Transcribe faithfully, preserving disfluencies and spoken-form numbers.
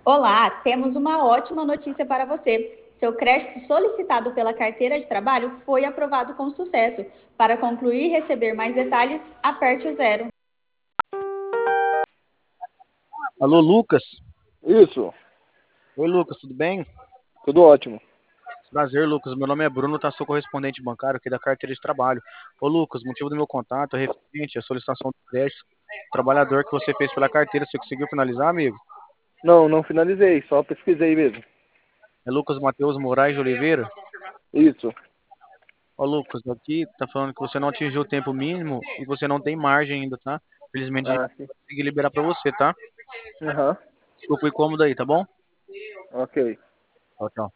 Olá, temos uma ótima notícia para você. Seu crédito solicitado pela carteira de trabalho foi aprovado com sucesso. Para concluir e receber mais detalhes, aperte o zero. Alô, Lucas? Isso, Oi, Lucas, tudo bem? tudo ótimo. Prazer, Lucas. Meu nome é Bruno, tá? Sou correspondente bancário aqui da carteira de trabalho. Ô, Lucas, motivo do meu contato é referente à solicitação do crédito do trabalhador que você fez pela carteira. Você conseguiu finalizar, amigo? Não, não finalizei, só pesquisei mesmo. É Lucas Matheus Moraes de Oliveira? Isso. Ô, Lucas, aqui tá falando que você não atingiu o tempo mínimo e você não tem margem ainda, tá? Felizmente a gente Ah, sim. vai conseguir liberar pra você, tá? Aham, Desculpa o incômodo aí, tá bom? ok. Tchau, tchau.